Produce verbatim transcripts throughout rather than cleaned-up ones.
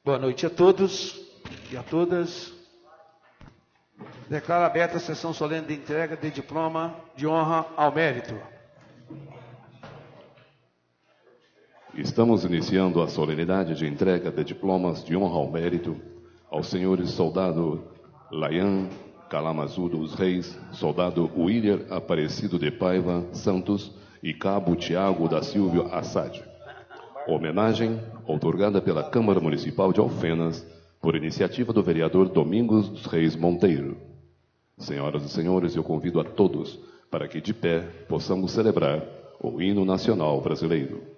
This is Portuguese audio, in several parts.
Boa noite a todos e a todas. Declaro aberta a sessão solene de entrega de diploma de honra ao mérito. Estamos iniciando a solenidade de entrega de diplomas de honra ao mérito aos senhores soldado Layan Kalamazoo dos Reis, soldado William Aparecido de Paiva Santos e cabo Tiago da Silva Assad. Homenagem outorgada pela Câmara Municipal de Alfenas, por iniciativa do vereador Domingos dos Reis Monteiro. Senhoras e senhores, eu convido a todos para que, de pé, possamos celebrar o hino nacional brasileiro.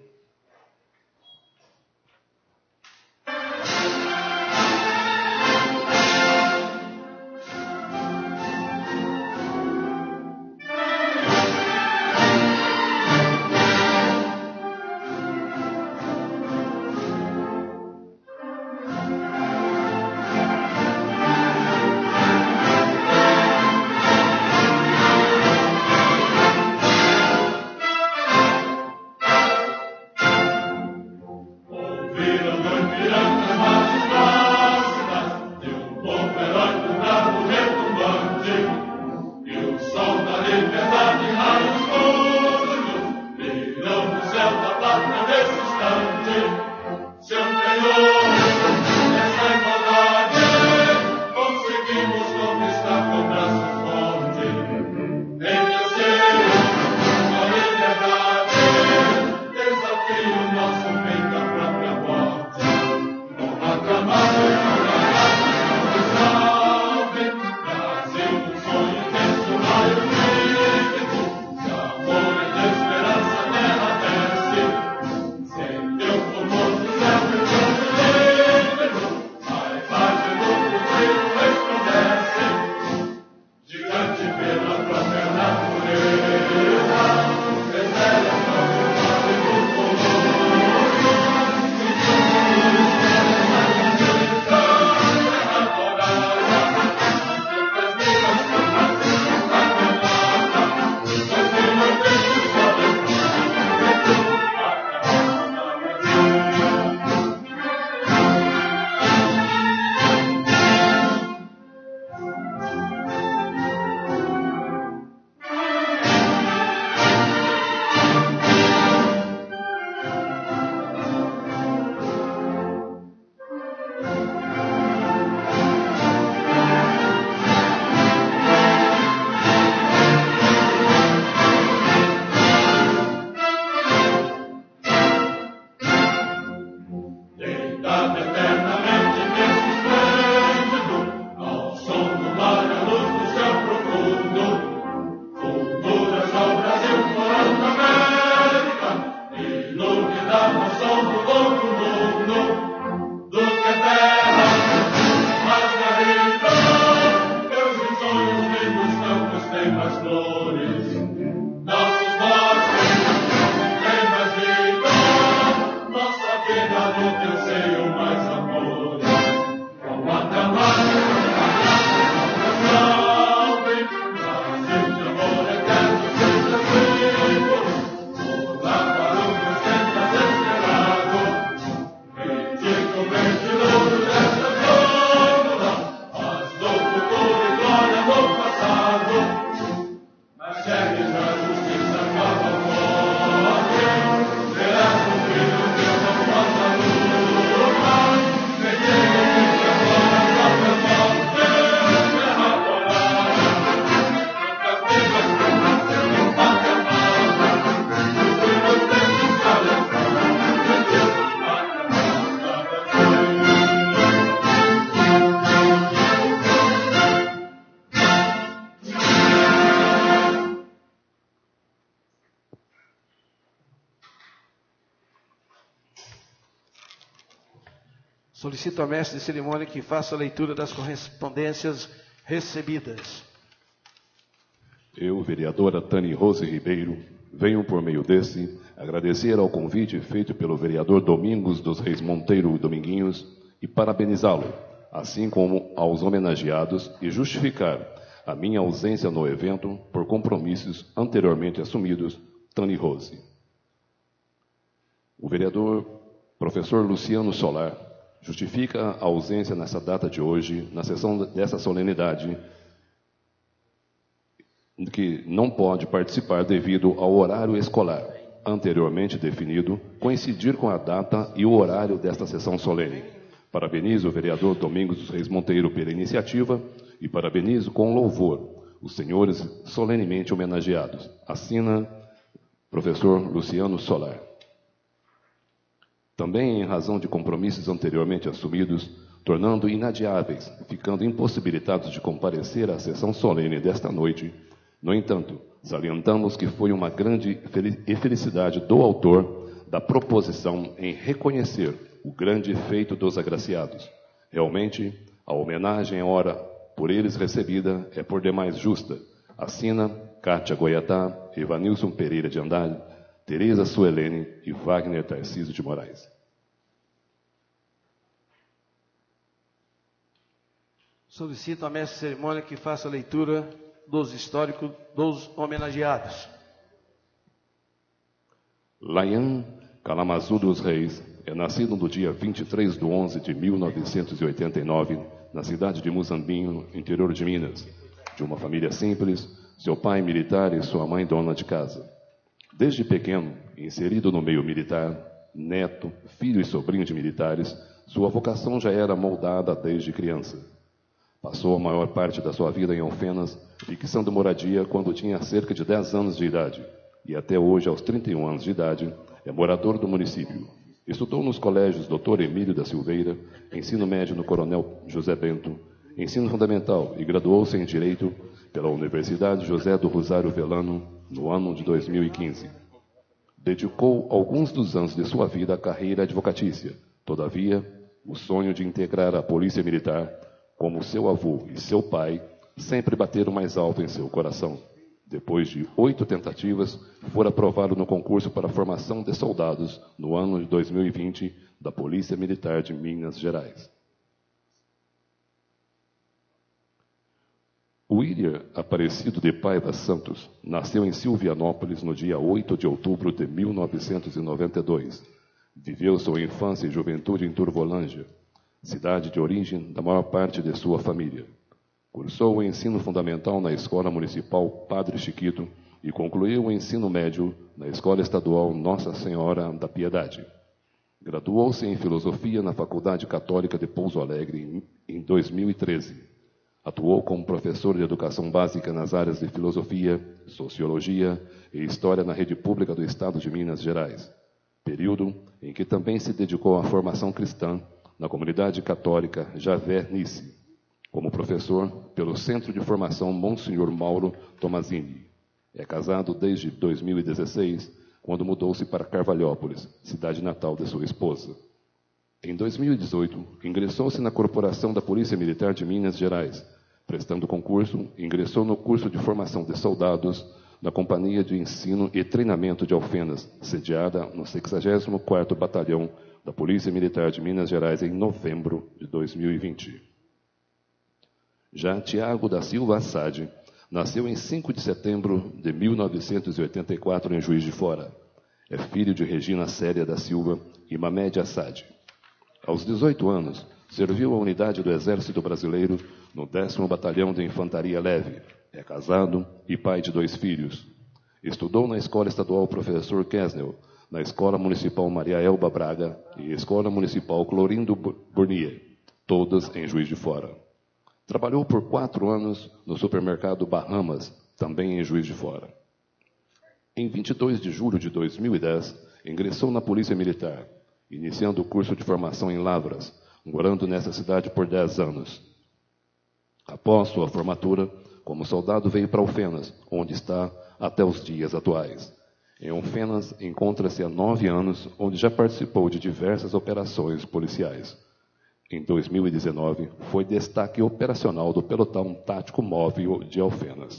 Solicito ao mestre de cerimônia que faça a leitura das correspondências recebidas. Eu, vereadora Tani Rose Ribeiro, venho por meio desse agradecer ao convite feito pelo vereador Domingos dos Reis Monteiro Dominguinhos e parabenizá-lo, assim como aos homenageados, e justificar a minha ausência no evento por compromissos anteriormente assumidos. Tani Rose. O vereador professor Luciano Solar justifica a ausência nessa data de hoje, na sessão dessa solenidade, que não pode participar devido ao horário escolar, anteriormente definido, coincidir com a data e o horário desta sessão solene. Parabenizo o vereador Domingos dos Reis Monteiro pela iniciativa e parabenizo com louvor os senhores solenemente homenageados. Assina professor Luciano Solar. Também em razão de compromissos anteriormente assumidos, tornando inadiáveis, ficando impossibilitados de comparecer à sessão solene desta noite, no entanto, salientamos que foi uma grande felicidade do autor da proposição em reconhecer o grande feito dos agraciados. Realmente, a homenagem à hora por eles recebida é por demais justa. Assina Cátia Goiatá, Evanilson Pereira de Andrade, Tereza Suelene e Wagner Tarcísio de Moraes. Solicito a mestre de cerimônia que faça a leitura dos históricos dos homenageados. Layan Kalamazoo dos Reis é nascido no dia vinte e três de onze de mil novecentos e oitenta e nove, na cidade de Muzambinho, interior de Minas, de uma família simples, seu pai militar e sua mãe dona de casa. Desde pequeno, inserido no meio militar, neto, filho e sobrinho de militares, sua vocação já era moldada desde criança. Passou a maior parte da sua vida em Alfenas, fixando moradia quando tinha cerca de dez anos de idade, e até hoje, aos trinta e um anos de idade, é morador do município. Estudou nos colégios doutor Emílio da Silveira, ensino médio no Coronel José Bento, ensino fundamental e graduou-se em Direito pela Universidade José do Rosário Velano no ano de dois mil e quinze. Dedicou alguns dos anos de sua vida à carreira advocatícia. Todavia, o sonho de integrar a Polícia Militar, como seu avô e seu pai, sempre bateram mais alto em seu coração. Depois de oito tentativas, foi aprovado no concurso para a formação de soldados no ano de dois mil e vinte da Polícia Militar de Minas Gerais. William Aparecido de Paiva Santos nasceu em Silvianópolis no dia oito de outubro de mil novecentos e noventa e dois. Viveu sua infância e juventude em Turvolândia, cidade de origem da maior parte de sua família. Cursou o ensino fundamental na Escola Municipal Padre Chiquito e concluiu o ensino médio na Escola Estadual Nossa Senhora da Piedade. Graduou-se em Filosofia na Faculdade Católica de Pouso Alegre em dois mil e treze. Atuou como professor de Educação Básica nas áreas de Filosofia, Sociologia e História na Rede Pública do Estado de Minas Gerais, período em que também se dedicou à formação cristã na comunidade católica Javé Nice, como professor pelo Centro de Formação Monsenhor Mauro Tomazini. É casado desde dois mil e dezesseis, quando mudou-se para Carvalhópolis, cidade natal de sua esposa. Em dois mil e dezoito, ingressou-se na Corporação da Polícia Militar de Minas Gerais. Prestando concurso, ingressou no curso de formação de soldados na Companhia de Ensino e Treinamento de Alfenas, sediada no sexagésimo quarto Batalhão da Polícia Militar de Minas Gerais em novembro de dois mil e vinte. Já Tiago da Silva Assad nasceu em cinco de setembro de mil novecentos e oitenta e quatro em Juiz de Fora. É filho de Regina Célia da Silva e Mamed Assad. Aos dezoito anos, serviu a unidade do Exército Brasileiro no décimo Batalhão de Infantaria Leve. É casado e pai de dois filhos. Estudou na Escola Estadual Professor Kesnel, na Escola Municipal Maria Elba Braga e Escola Municipal Clorindo Burnier, todas em Juiz de Fora. Trabalhou por quatro anos no supermercado Bahamas, também em Juiz de Fora. Em vinte e dois de julho de dois mil e dez, ingressou na Polícia Militar, iniciando o curso de formação em Lavras, morando nessa cidade por dez anos. Após sua formatura, como soldado veio para Alfenas, onde está até os dias atuais. Em Alfenas, encontra-se há nove anos, onde já participou de diversas operações policiais. Em dois mil e dezenove, foi destaque operacional do Pelotão Tático Móvel de Alfenas.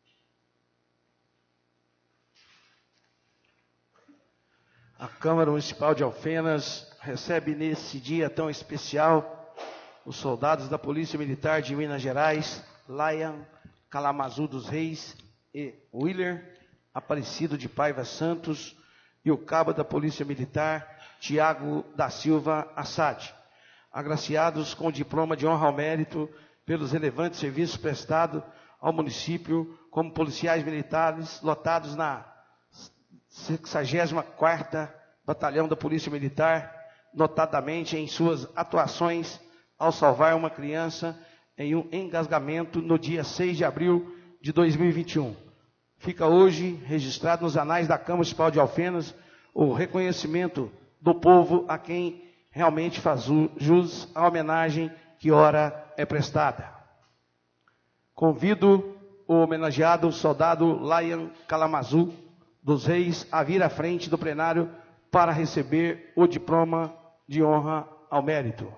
A Câmara Municipal de Alfenas recebe nesse dia tão especial os soldados da Polícia Militar de Minas Gerais, Layan Kalamazoo dos Reis e William Aparecido de Paiva Santos, e o cabo da Polícia Militar, Tiago da Silva Assad. agraciados com diploma de honra ao mérito pelos relevantes serviços prestados ao município como policiais militares lotados na sexagésima quarta Batalhão da Polícia Militar, notadamente em suas atuações ao salvar uma criança em um engasgamento no dia seis de abril de dois mil e vinte e um. Fica hoje registrado nos anais da Câmara Municipal de Alfenas o reconhecimento do povo a quem realmente faz jus à homenagem que ora é prestada. Convido o homenageado soldado Layan Kalamazoo dos Reis a vir à frente do plenário para receber o diploma de honra ao mérito.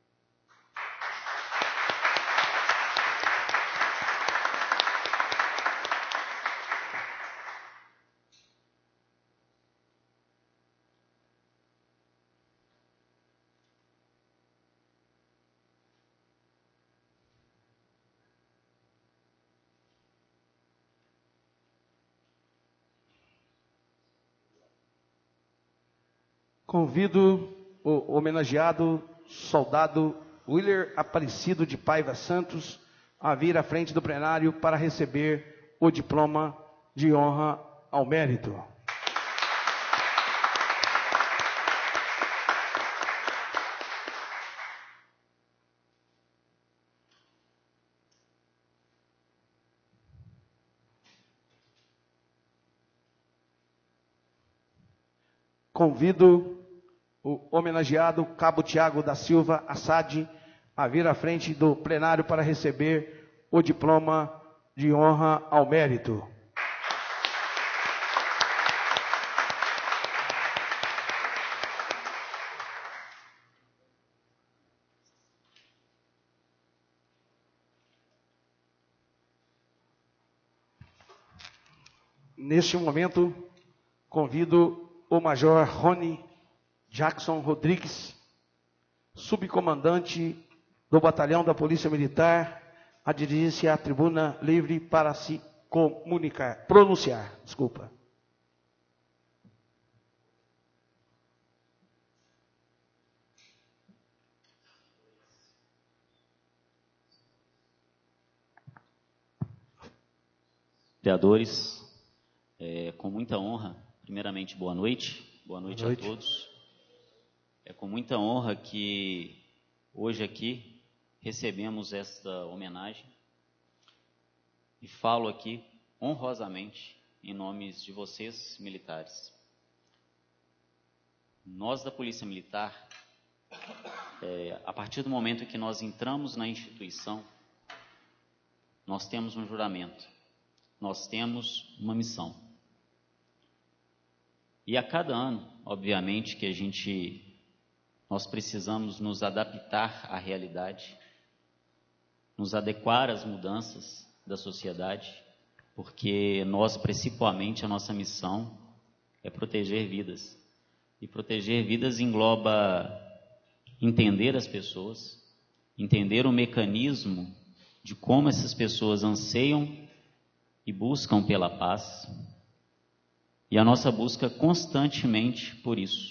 Convido o homenageado soldado Willer Aparecido de Paiva Santos a vir à frente do plenário para receber o diploma de honra ao mérito. Convido o homenageado Cabo Tiago da Silva Assad a vir à frente do plenário para receber o diploma de honra ao mérito. Neste momento, convido o Major Rony Jackson Rodrigues, subcomandante do Batalhão da Polícia Militar, a dirigir-se à tribuna livre para se comunicar, pronunciar, desculpa. Vereadores, é, com muita honra, primeiramente, boa noite, boa noite, boa noite a todos. É com muita honra que hoje aqui recebemos esta homenagem e falo aqui honrosamente em nome de vocês, militares. Nós da Polícia Militar, é, a partir do momento que nós entramos na instituição, nós temos um juramento, nós temos uma missão. E a cada ano, obviamente, que a gente... Nós precisamos nos adaptar à realidade, nos adequar às mudanças da sociedade, porque nós, principalmente, a nossa missão é proteger vidas. E proteger vidas engloba entender as pessoas, entender o mecanismo de como essas pessoas anseiam e buscam pela paz, e a nossa busca constantemente por isso.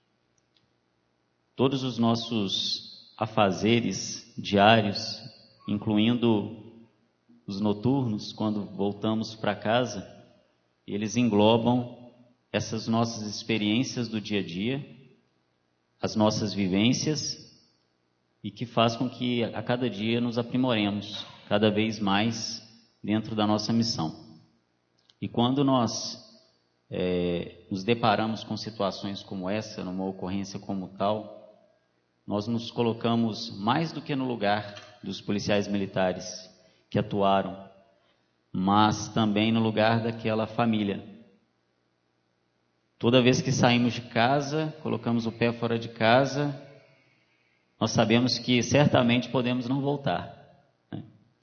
Todos os nossos afazeres diários, incluindo os noturnos, quando voltamos para casa, eles englobam essas nossas experiências do dia a dia, as nossas vivências, e que faz com que a cada dia nos aprimoremos cada vez mais dentro da nossa missão. E quando nós é, nos deparamos com situações como essa, numa ocorrência como tal, nós nos colocamos mais do que no lugar dos policiais militares que atuaram, mas também no lugar daquela família. Toda vez que saímos de casa, colocamos o pé fora de casa, nós sabemos que certamente podemos não voltar, né?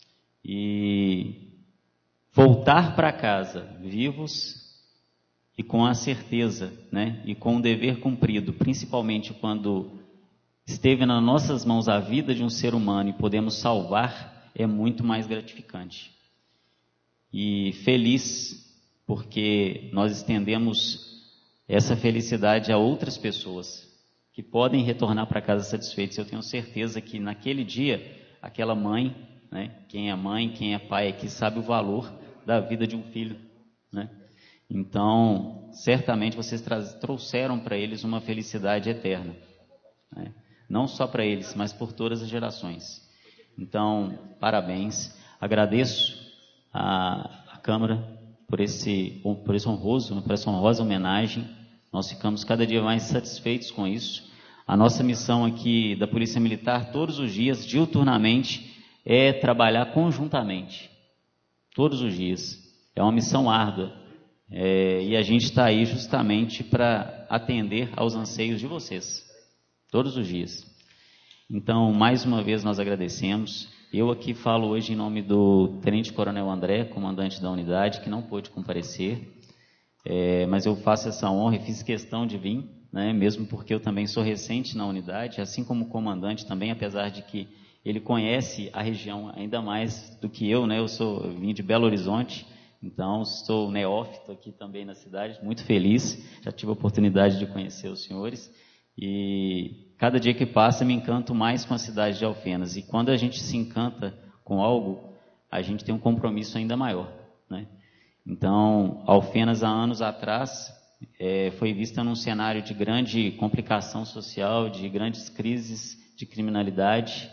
E voltar para casa vivos e com a certeza, né? E com o dever cumprido, principalmente quando esteve nas nossas mãos a vida de um ser humano e podemos salvar, é muito mais gratificante. E feliz porque nós estendemos essa felicidade a outras pessoas. que podem retornar para casa satisfeitos. Eu tenho certeza que naquele dia, aquela mãe, né, quem é mãe, quem é pai aqui, sabe o valor da vida de um filho, né? Então, certamente vocês trouxeram para eles uma felicidade eterna, né? Não só para eles, mas por todas as gerações. Então, parabéns. Agradeço a, a Câmara por esse, por esse honroso, por essa honrosa homenagem. Nós ficamos cada dia mais satisfeitos com isso. A nossa missão aqui da Polícia Militar, todos os dias, diuturnamente, é trabalhar conjuntamente. Todos os dias. É uma missão árdua. É, e a gente está aí justamente para atender aos anseios de vocês. Todos os dias. Então, mais uma vez, nós agradecemos. Eu aqui falo hoje em nome do Tenente Coronel André, comandante da unidade, que não pôde comparecer. É, mas eu faço essa honra e fiz questão de vir, né, mesmo porque eu também sou recente na unidade, assim como o comandante também, apesar de que ele conhece a região ainda mais do que eu, né? Eu sou, eu vim de Belo Horizonte, então sou neófito aqui também na cidade, muito feliz, já tive a oportunidade de conhecer os senhores, e cada dia que passa me encanto mais com a cidade de Alfenas, e quando a gente se encanta com algo, a gente tem um compromisso ainda maior, né? Então, Alfenas, há anos atrás, é, foi vista num cenário de grande complicação social, de grandes crises de criminalidade,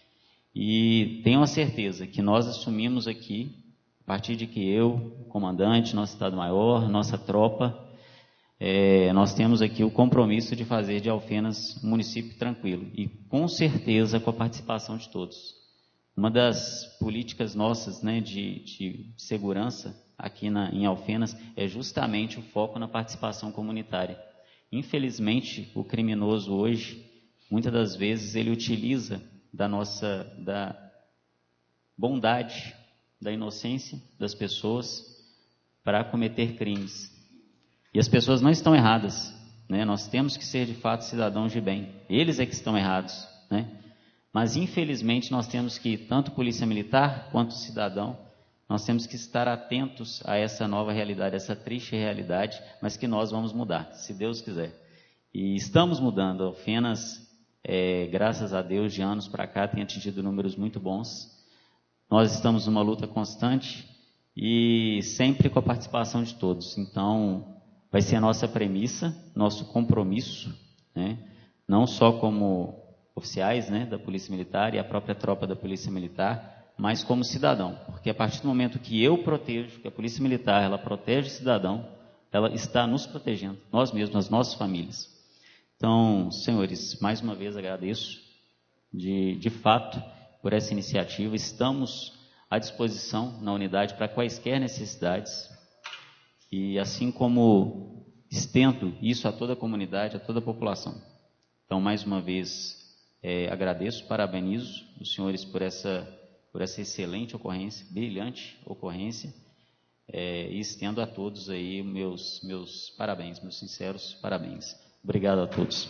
e tenho a certeza que nós assumimos aqui, a partir de que eu, o comandante, nosso Estado-Maior, nossa tropa, é, nós temos aqui o compromisso de fazer de Alfenas um município tranquilo, e com certeza com a participação de todos. Uma das políticas nossas, né, de, de segurança aqui na, em Alfenas é justamente o foco na participação comunitária. Infelizmente, o criminoso hoje, muitas das vezes, ele utiliza da nossa da bondade, da inocência das pessoas para cometer crimes. E as pessoas não estão erradas, né? Nós temos que ser de fato cidadãos de bem. Eles é que estão errados, né? Mas infelizmente nós temos que, tanto polícia militar quanto cidadão, nós temos que estar atentos a essa nova realidade, essa triste realidade, mas que nós vamos mudar, se Deus quiser. E estamos mudando. Alfenas, é, graças a Deus, de anos para cá, tem atingido números muito bons. Nós estamos numa luta constante e sempre com a participação de todos. Então, vai ser a nossa premissa, nosso compromisso, né? Não só como oficiais, né, da Polícia Militar e a própria tropa da Polícia Militar, mas como cidadão. Porque a partir do momento que eu protejo, que a Polícia Militar ela protege o cidadão, ela está nos protegendo, nós mesmos, as nossas famílias. Então, senhores, mais uma vez agradeço de, de fato por essa iniciativa. Estamos à disposição na unidade para quaisquer necessidades e assim como estendo isso a toda a comunidade, a toda a população. Então, mais uma vez, é, agradeço, parabenizo os senhores por essa, por essa excelente ocorrência, brilhante ocorrência, é, e estendo a todos aí meus, meus parabéns, meus sinceros parabéns. Obrigado a todos.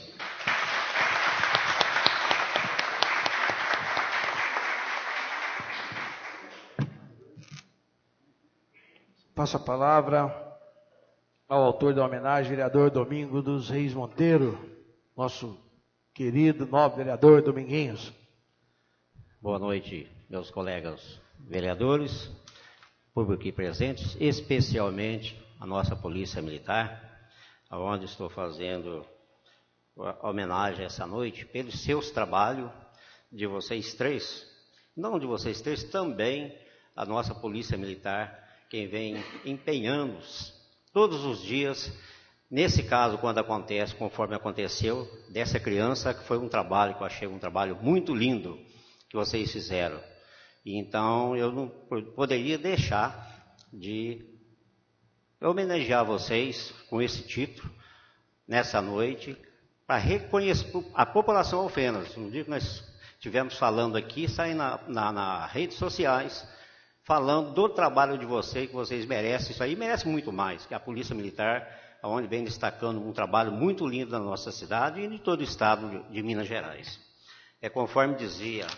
Passo a palavra ao autor da homenagem, vereador Domingo dos Reis Monteiro, nosso querido, nobre vereador Dominguinhos. Boa noite, meus colegas vereadores, público aqui presentes, especialmente a nossa Polícia Militar, onde estou fazendo a homenagem essa noite pelos seus trabalhos, de vocês três, não de vocês três, também a nossa Polícia Militar, quem vem empenhando-se todos os dias. Nesse caso, quando acontece, conforme aconteceu, dessa criança, que foi um trabalho que eu achei um trabalho muito lindo que vocês fizeram. E então, eu não poderia deixar de homenagear vocês com esse título, nessa noite, para reconhecer a população Alfenas. Um dia que nós estivemos falando aqui, saindo na, na, nas redes sociais, falando do trabalho de vocês, que vocês merecem, isso aí merece muito mais, que a Polícia Militar, onde vem destacando um trabalho muito lindo na nossa cidade e de todo o estado de, de Minas Gerais. É conforme dizia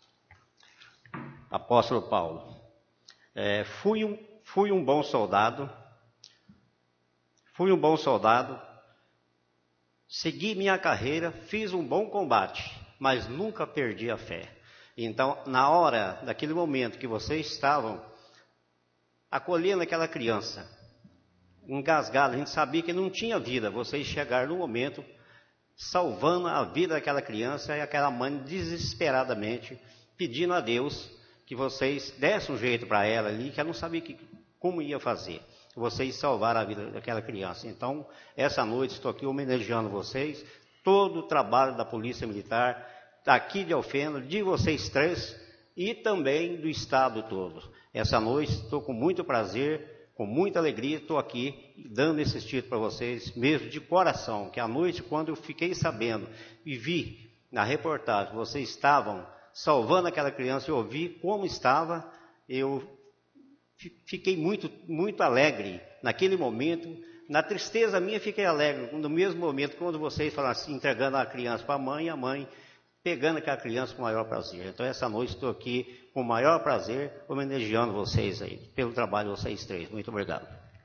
apóstolo Paulo, é, fui, um, fui um bom soldado, fui um bom soldado, segui minha carreira, fiz um bom combate, mas nunca perdi a fé. Então, na hora, daquele momento que vocês estavam acolhendo aquela criança, engasgada, a gente sabia que não tinha vida, vocês chegaram no momento salvando a vida daquela criança e aquela mãe desesperadamente pedindo a Deus que vocês dessem um jeito para ela ali, que ela não sabia que, como ia fazer. Vocês salvaram a vida daquela criança. Então, essa noite estou aqui homenageando vocês, todo o trabalho da Polícia Militar, aqui de Alfenas, de vocês três e também do Estado todo. Essa noite estou com muito prazer, com muita alegria, estou aqui dando esse título para vocês, mesmo de coração, que à noite, quando eu fiquei sabendo e vi na reportagem que vocês estavam salvando aquela criança e ouvi como estava, eu fiquei muito, muito alegre naquele momento. Na tristeza minha, fiquei alegre no mesmo momento quando vocês falaram assim, entregando a criança para a mãe e a mãe pegando aquela criança com o maior prazer. Então, essa noite estou aqui com o maior prazer, homenageando vocês aí, pelo trabalho de vocês três. Muito obrigado.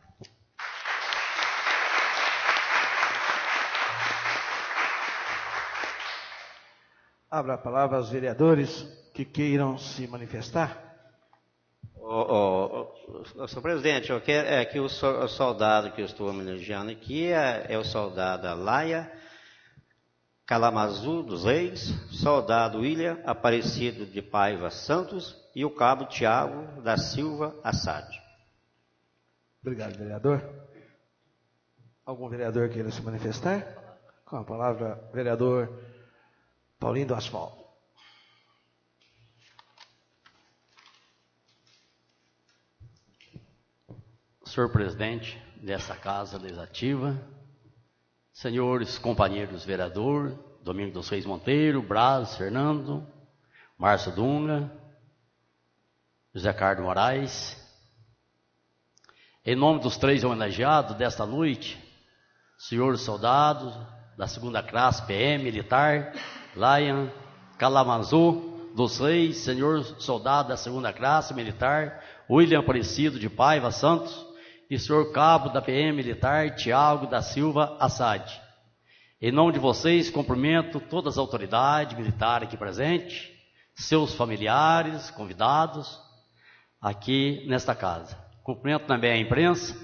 Abra a palavra aos vereadores que queiram se manifestar. Oh, oh, oh, senhor presidente, eu quero, é que o, so, o soldado que eu estou homenageando aqui é, é o soldado Laia Calamazu dos Reis, soldado William Aparecido de Paiva Santos e o cabo Tiago da Silva Assad. Obrigado, vereador. Algum vereador queira se manifestar? Com a palavra, vereador Paulinho do Asfalto. Senhor presidente dessa Casa Legislativa, senhores companheiros vereador, Domingo dos Reis Monteiro, Braz, Fernando, Márcio Dunga, José Carlos Moraes, em nome dos três homenageados desta noite, senhores soldados da segunda classe P M militar, Laia Calamazu dos Reis, senhor soldado da segunda classe militar, William Aparecido de Paiva Santos, e senhor cabo da P M militar, Tiago da Silva Assad. Em nome de vocês, cumprimento todas as autoridades militares aqui presentes, seus familiares, convidados, aqui nesta casa. Cumprimento também a imprensa,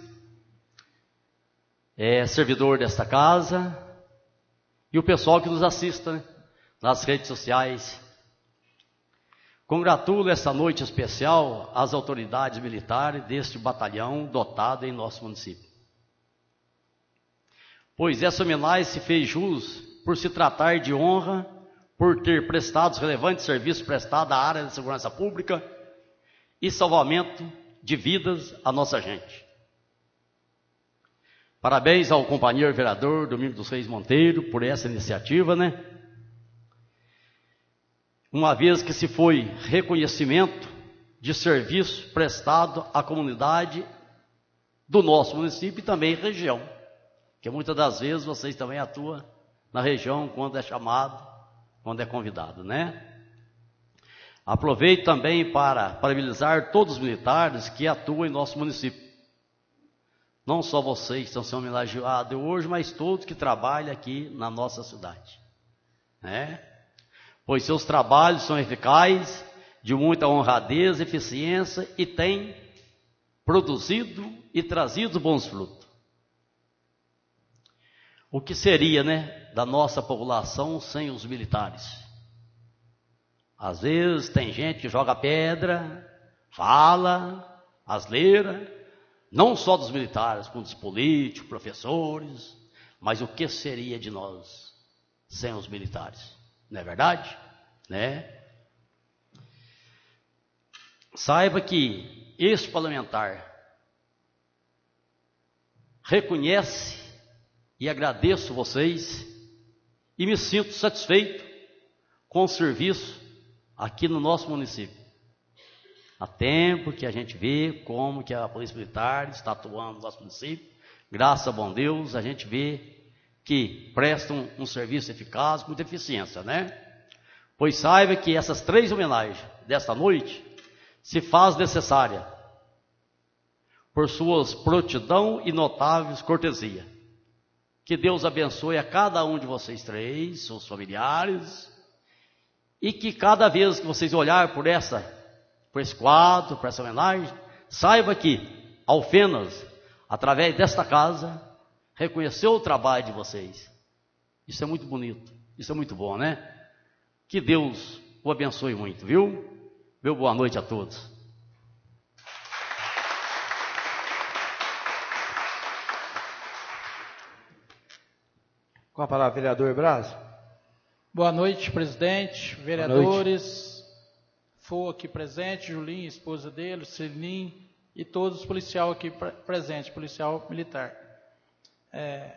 é, servidor desta casa, e o pessoal que nos assiste, né, nas redes sociais. Congratulo esta noite especial às autoridades militares deste batalhão dotado em nosso município. Pois essa homenagem se fez jus por se tratar de honra, por ter prestado os relevantes serviços prestados à área da segurança pública e salvamento de vidas à nossa gente. Parabéns ao companheiro vereador Domingo dos Reis Monteiro por essa iniciativa, né? Uma vez que se foi reconhecimento de serviço prestado à comunidade do nosso município e também região, que muitas das vezes vocês também atuam na região quando é chamado, quando é convidado, né? Aproveito também para parabenizar todos os militares que atuam em nosso município. Não só vocês que estão sendo homenageados hoje, mas todos que trabalham aqui na nossa cidade, né? Pois seus trabalhos são eficazes, de muita honradez, eficiência e têm produzido e trazido bons frutos. O que seria, né, da nossa população sem os militares? Às vezes tem gente que joga pedra, fala, asneira, não só dos militares, como dos políticos, professores, mas o que seria de nós sem os militares? Não é verdade? Né? Saiba que este parlamentar reconhece e agradeço vocês e me sinto satisfeito com o serviço aqui no nosso município. Há tempo que a gente vê como que a Polícia Militar está atuando no nosso município. Graças a bom Deus, a gente vê que prestam um serviço eficaz, com muita eficiência, né? Pois saiba que essas três homenagens desta noite se faz necessária por suas prontidão e notáveis cortesia. Que Deus abençoe a cada um de vocês três, seus familiares, e que cada vez que vocês olharem por essa, por esse quadro, por essa homenagem, saiba que Alfenas, através desta casa, reconheceu o trabalho de vocês. Isso é muito bonito, isso é muito bom, né? Que Deus o abençoe muito, viu? Meu boa noite a todos. Com a palavra, vereador Braz. Boa noite, presidente, vereadores, Fô aqui presente, Julinho, esposa dele, Celinim e todos os policiais aqui pre presentes, policial militar. É,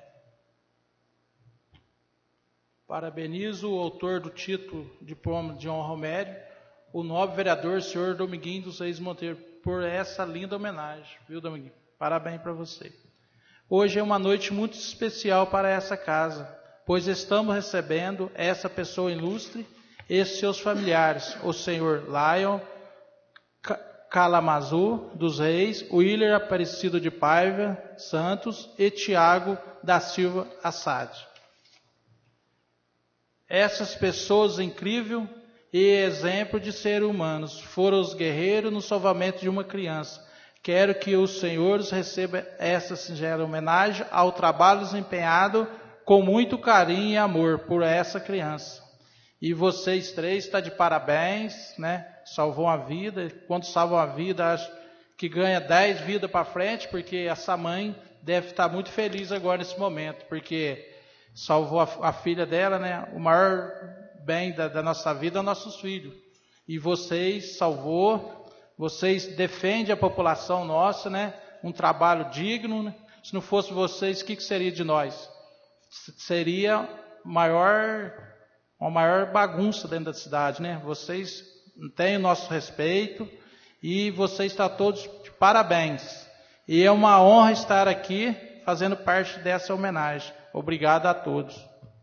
parabenizo o autor do título Diploma de Honra ao Mérito, o nobre vereador, senhor Dominguinho dos Reis Monteiro, por essa linda homenagem, viu, Dominguinho? Parabéns para você. Hoje é uma noite muito especial para essa casa, pois estamos recebendo essa pessoa ilustre e seus familiares, o senhor Lion Calamazu dos Reis, Willer Aparecido de Paiva Santos e Tiago da Silva Assad. Essas pessoas incríveis e exemplo de seres humanos foram os guerreiros no salvamento de uma criança. Quero que os senhores recebam essa singela homenagem ao trabalho desempenhado com muito carinho e amor por essa criança. E vocês três estão de parabéns, né? Salvou uma vida. Quando salva uma vida, acho que ganha dez vidas para frente, porque essa mãe deve estar muito feliz agora nesse momento, porque salvou a, a filha dela, né? O maior bem da, da nossa vida é nossos filhos. E vocês salvou. Vocês defendem a população nossa, né? Um trabalho digno, né? Se não fosse vocês, o que, que seria de nós? Seria maior, uma maior bagunça dentro da cidade, né? Vocês têm o nosso respeito e vocês estão todos de parabéns. E é uma honra estar aqui fazendo parte dessa homenagem. Obrigado a todos.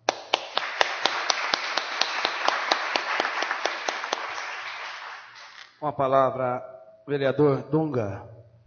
Com a palavra, vereador Dunga.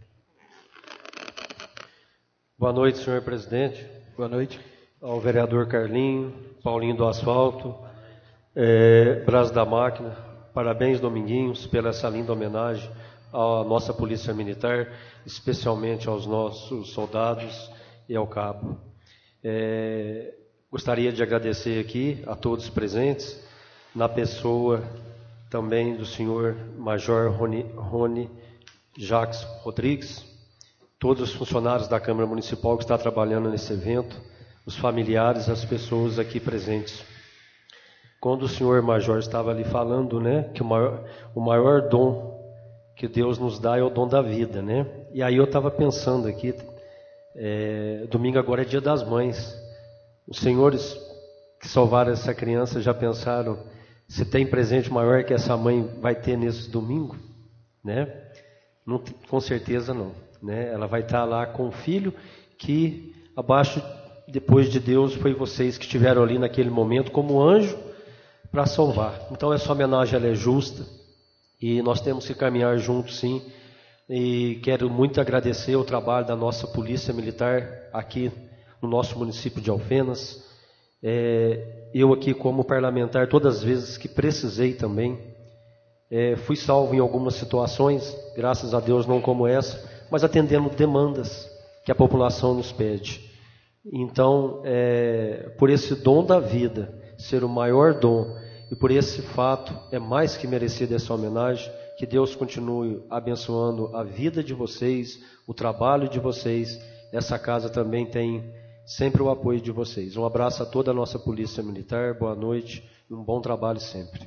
Boa noite, senhor presidente. Boa noite. Ao vereador Carlinho, Paulinho do Asfalto, é, Braz da Máquina. Parabéns, Dominguinhos, pela essa linda homenagem à nossa Polícia Militar, especialmente aos nossos soldados e ao cabo. É, gostaria de agradecer aqui a todos presentes, na pessoa também do senhor Major Rony, Rony Jacques Rodrigues, todos os funcionários da Câmara Municipal que está trabalhando nesse evento, os familiares, as pessoas aqui presentes. Quando o senhor Major estava ali falando, né, que o maior, o maior dom que Deus nos dá é o dom da vida, né? E aí eu estava pensando aqui, é, domingo agora é dia das mães. Os senhores que salvaram essa criança já pensaram se tem presente maior que essa mãe vai ter nesse domingo, né? Não, com certeza não, né? Ela vai estar lá com o filho que abaixo, depois de Deus, foi vocês que estiveram ali naquele momento como anjo para salvar. Então essa homenagem ela é justa e nós temos que caminhar juntos, sim. E quero muito agradecer o trabalho da nossa Polícia Militar aqui no nosso município de Alfenas. É, eu aqui como parlamentar, todas as vezes que precisei também, é, fui salvo em algumas situações, graças a Deus não como essa, mas atendendo demandas que a população nos pede. Então, é, por esse dom da vida, ser o maior dom, e por esse fato é mais que merecido essa homenagem, que Deus continue abençoando a vida de vocês, o trabalho de vocês. Essa casa também tem sempre o apoio de vocês. Um abraço a toda a nossa Polícia Militar, boa noite e um bom trabalho sempre.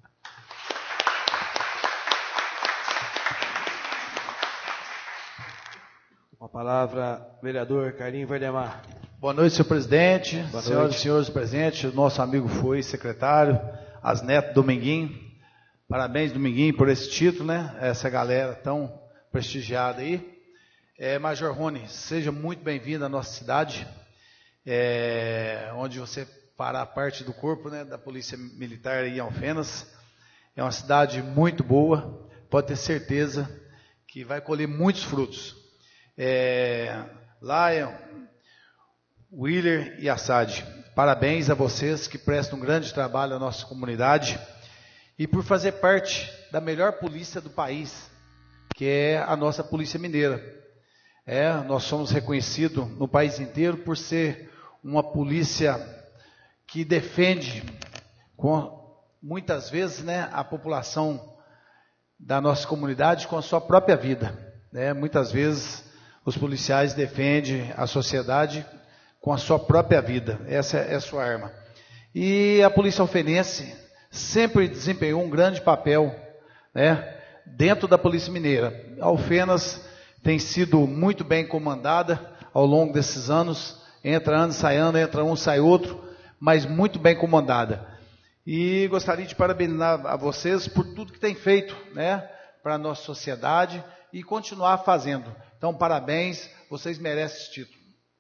Com a palavra, vereador Carlinho Verdemar. Boa noite, senhor presidente, Boa senhoras noite. e senhores presentes, nosso amigo foi secretário, Asneto Dominguinho. Parabéns, Dominguinho, por esse título, né? Essa galera tão prestigiada aí. É, Major Rony, seja muito bem-vindo à nossa cidade, é, onde você fará parte do corpo, né, da Polícia Militar em Alfenas. É uma cidade muito boa, pode ter certeza que vai colher muitos frutos. É, lá, Willer e Assad. Parabéns a vocês que prestam um grande trabalho à nossa comunidade e por fazer parte da melhor polícia do país, que é a nossa Polícia Mineira. É, nós somos reconhecidos no país inteiro por ser uma polícia que defende, com, muitas vezes, né, a população da nossa comunidade com a sua própria vida. Né? Muitas vezes os policiais defendem a sociedade com a sua própria vida. Essa é a sua arma. E a Polícia Alfenense sempre desempenhou um grande papel, né, dentro da Polícia Mineira. A Alfenas tem sido muito bem comandada ao longo desses anos. Entra ano, sai ano, entra um, sai outro, mas muito bem comandada. E gostaria de parabenizar a vocês por tudo que têm feito, né, para a nossa sociedade e continuar fazendo. Então, parabéns, vocês merecem esse título.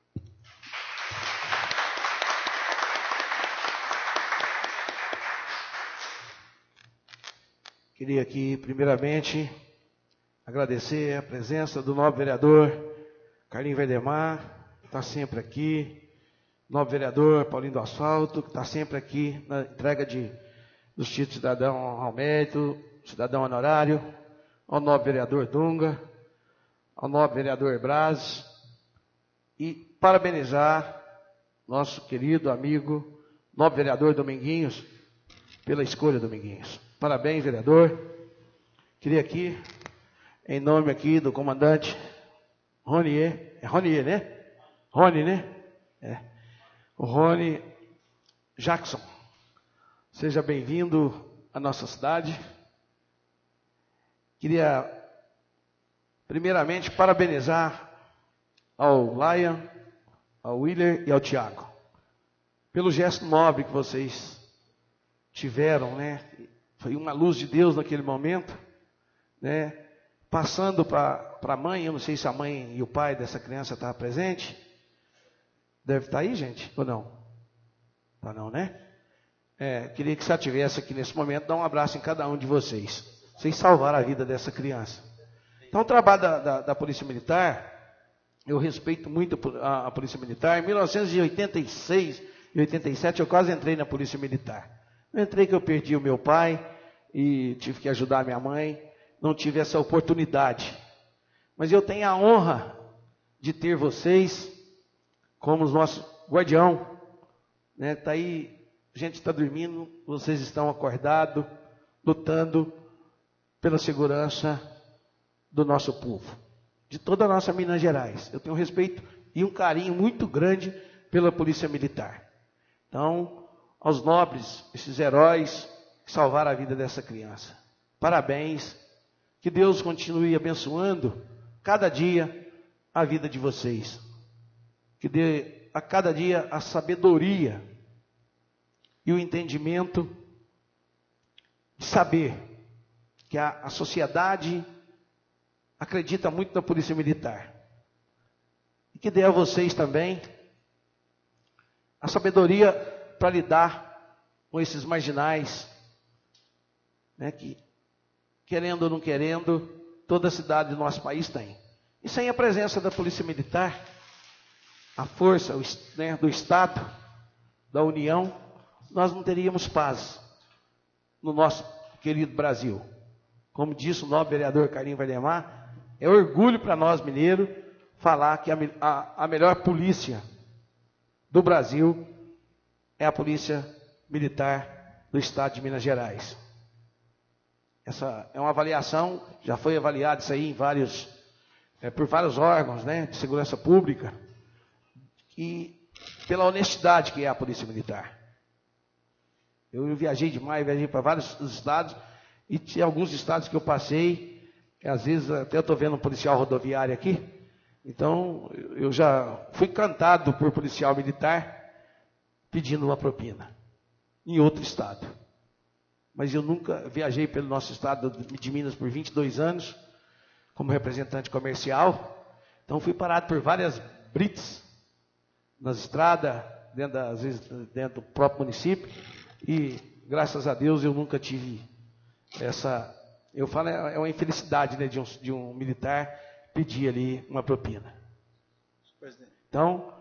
Queria aqui, primeiramente, agradecer a presença do novo vereador Carlinho Valdemar, que está sempre aqui, novo vereador Paulinho do Asfalto, que está sempre aqui na entrega de, dos títulos de cidadão ao mérito, cidadão honorário, ao novo vereador Dunga, ao novo vereador Braz, e parabenizar nosso querido amigo, novo vereador Dominguinhos, pela escolha, Dominguinhos. Parabéns, vereador. Queria aqui, em nome aqui do comandante Ronier, é Ronier, né? Rony, né? É. O Rony Jackson. Seja bem-vindo à nossa cidade. Queria, primeiramente, parabenizar ao Lion, ao Willer e ao Tiago, pelo gesto nobre que vocês tiveram, né? Foi uma luz de Deus naquele momento, né? Passando para a mãe, eu não sei se a mãe e o pai dessa criança estavam presentes. Deve estar aí, gente, ou não? Tá não, né? É, queria que se ela estivesse aqui nesse momento, dar um abraço em cada um de vocês. Vocês salvaram a vida dessa criança. Então, o trabalho da, da, da Polícia Militar, eu respeito muito a, a Polícia Militar. Em mil novecentos e oitenta e seis e oitenta e sete, eu quase entrei na Polícia Militar. Eu entrei que eu perdi o meu pai e tive que ajudar a minha mãe. Não tive essa oportunidade. Mas eu tenho a honra de ter vocês como os nossos guardião. Né? Tá aí, a gente está dormindo, vocês estão acordados, lutando pela segurança do nosso povo, de toda a nossa Minas Gerais. Eu tenho um respeito e um carinho muito grande pela Polícia Militar. Então, aos nobres, esses heróis que salvaram a vida dessa criança, parabéns, que Deus continue abençoando cada dia a vida de vocês, que dê a cada dia a sabedoria e o entendimento de saber que a, a sociedade acredita muito na Polícia Militar, e que dê a vocês também a sabedoria para lidar com esses marginais, né, que, querendo ou não querendo, toda a cidade do nosso país tem. E sem a presença da Polícia Militar, a força, né, do Estado, da União, nós não teríamos paz no nosso querido Brasil. Como disse o novo vereador Carlinho Valdemar, é orgulho para nós mineiros falar que a, a, a melhor polícia do Brasil é a Polícia Militar do Estado de Minas Gerais. Essa é uma avaliação, já foi avaliado isso aí em vários, é, por vários órgãos, né, de segurança pública, e pela honestidade que é a Polícia Militar. Eu viajei demais, viajei para vários estados, e tinha alguns estados que eu passei, que às vezes até eu estou vendo um policial rodoviário aqui, então eu já fui cantado por policial militar pedindo uma propina em outro estado. Mas eu nunca viajei pelo nosso estado de Minas por vinte e dois anos, como representante comercial. Então fui parado por várias blitz nas estradas, dentro da, às vezes dentro do próprio município, e graças a Deus eu nunca tive essa, eu falo, é uma infelicidade, né, de um, de um militar pedir ali uma propina. Então,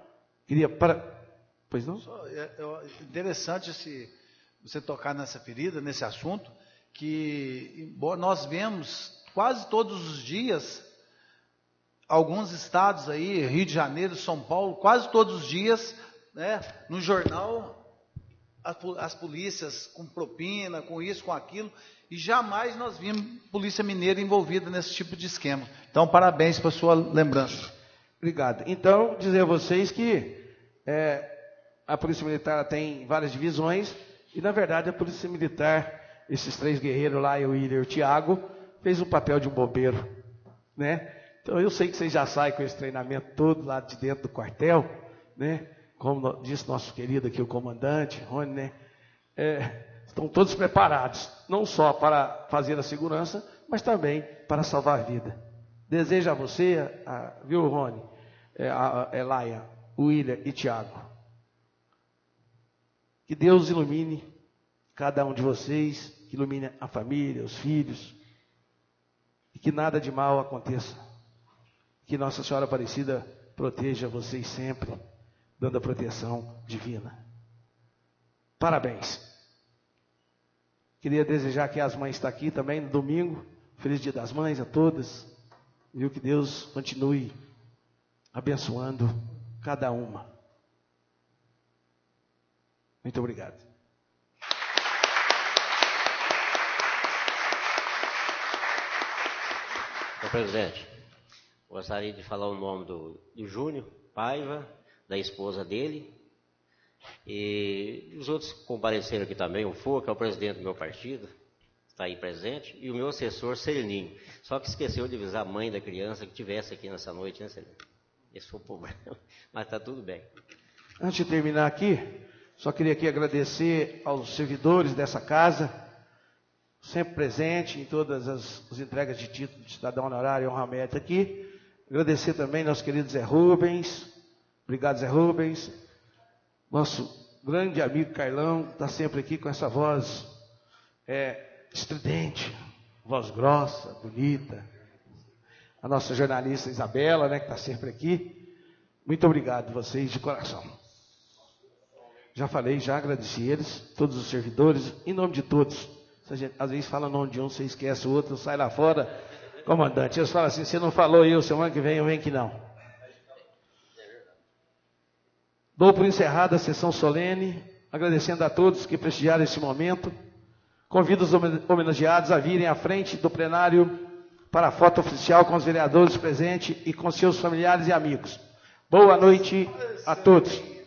Queria para... Pois não? Só, é, é interessante esse, você tocar nessa ferida, nesse assunto, que embora nós vemos quase todos os dias, alguns estados aí, Rio de Janeiro, São Paulo, quase todos os dias, né, no jornal, as polícias com propina, com isso, com aquilo, e jamais nós vimos polícia mineira envolvida nesse tipo de esquema. Então, parabéns pela sua lembrança. Obrigado. Então, dizer a vocês que é, a Polícia Militar tem várias divisões, e na verdade a Polícia Militar, esses três guerreiros lá, o William e o Tiago, fez o papel de um bombeiro, né? Então eu sei que vocês já saem com esse treinamento todo lá de dentro do quartel, né? Como disse nosso querido aqui, o comandante, Rony, né? É, estão todos preparados, não só para fazer a segurança, mas também para salvar a vida. Desejo a você, a, viu, Rony, é, a, a Elaia, William e Tiago, que Deus ilumine cada um de vocês, que ilumine a família, os filhos, e que nada de mal aconteça. Que Nossa Senhora Aparecida proteja vocês sempre, dando a proteção divina. Parabéns. Queria desejar que as mães estão aqui também no domingo. Feliz Dia das Mães a todas. Viu, que Deus continue abençoando cada uma. Muito obrigado. Senhor presidente, gostaria de falar o nome do, do Júnior Paiva, da esposa dele, e os outros que compareceram aqui também, o Fô, que é o presidente do meu partido, está aí presente, e o meu assessor, Celininho. Só que esqueceu de avisar a mãe da criança que estivesse aqui nessa noite, né, Celininho? Esse foi o problema, mas está tudo bem. Antes de terminar aqui, só queria aqui agradecer aos servidores dessa casa, sempre presente em todas as, as entregas de título de cidadão honorário e honra mérito aqui. Agradecer também nosso querido Zé Rubens. Obrigado, Zé Rubens. Nosso grande amigo Carlão, está sempre aqui com essa voz é, estridente, voz grossa, bonita. A nossa jornalista Isabela, né, que está sempre aqui. Muito obrigado, vocês, de coração. Já falei, já agradeci eles, todos os servidores, em nome de todos. A gente, às vezes fala o nome de um, você esquece o outro, sai lá fora. Comandante, eles falam assim, você não falou eu, semana que vem eu venho que não. Dou por encerrada a sessão solene, agradecendo a todos que prestigiaram esse momento. Convido os homenageados a virem à frente do plenário para a foto oficial com os vereadores presentes e com seus familiares e amigos. Boa noite a todos.